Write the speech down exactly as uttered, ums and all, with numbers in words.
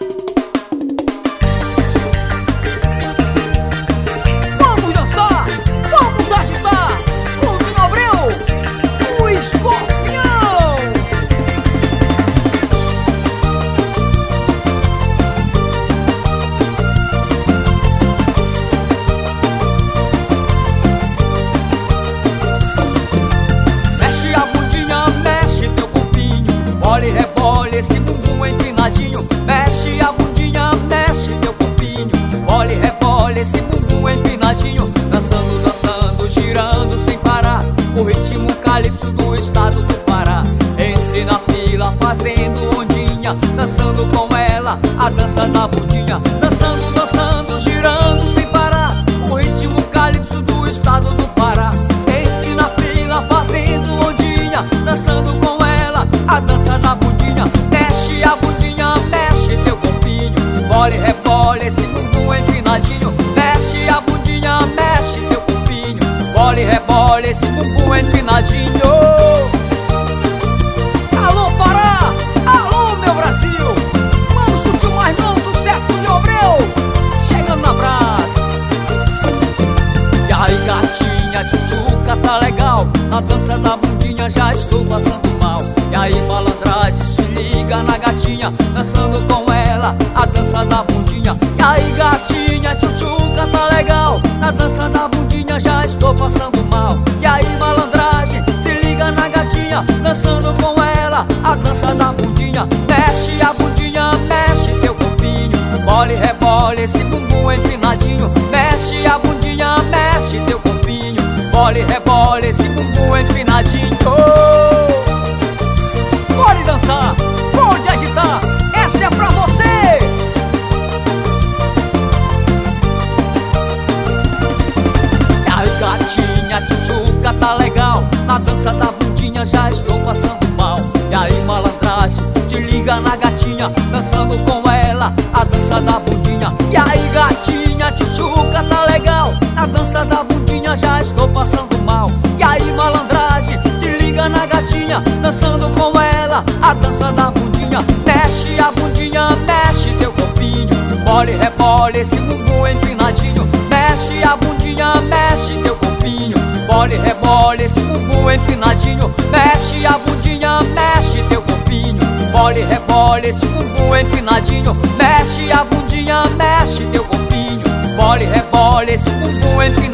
Vamos dançar, vamos agitar, Coutinho Abreu, o escorpião. Mexe a bundinha, mexe teu corpinho, bola e rebola esse bumbum empinadinho. Mexe a bundinha, mexe teu corpinho, bola e rebola esse bumbum empinadinho. Dançando, dançando, girando sem parar, o ritmo calypso do estado do Pará. Entre na fila fazendo ondinha, dançando com ela a dança da bundinha. Dançando, dançando, girando sem parar, o ritmo calypso do estado do Pará. Entre na fila fazendo ondinha, dançando com ela a dança da bundinha. Mexe a bundinha, mexe teu corpinho, bola e rebola esse bumbum empinadinho. Mexe a bundinha, mexe teu corpinho, bola e rebola esse bumbum empinadinho. Alô Pará, alô meu Brasil, vamos curtir mais novo sucesso do Coutinho Abreu, chegando na brás. E aí gatinha, tchutchuca, tá legal, na dança da bundinha já estou passando mal. E aí malandragem, se liga na gatinha, dançando com ela a dança da bundinha. E aí gatinha, tchutchuca, tá legal, na dança da bundinha já estou passando mal. E aí malandragem, se liga na gatinha, dançando com ela a dança da bundinha. Mexe a bundinha, mexe teu corpinho, bola e rebola esse bumbum empinadinho. Mexe a bundinha, mexe teu corpinho, bola e rebola esse bumbum empinadinho. Pode dançar, pode agitar, essa é pra você. E aí gatinha, tchutchuca, tá legal, na dança da bundinha já estou passando mal. E aí malandragem, te liga na gatinha, dançando com ela a dança da bundinha. E aí gatinha, tchutchuca, tá legal, na dança da bundinha já estou passando mal. E aí malandragem, te liga na gatinha, dançando com ela a dança da bundinha. Mexe a bundinha, mexe teu corpinho, bola e rebola esse bumbum empinadinho. Mexe a bundinha, mexe teu corpinho, bola e rebola esse bumbum empinadinho. Mexe a bundinha, mexe teu corpinho, bola e rebola esse bumbum empinadinho. Mexe a bundinha, mexe teu corpinho, bola e rebola esse bumbum empinadinho.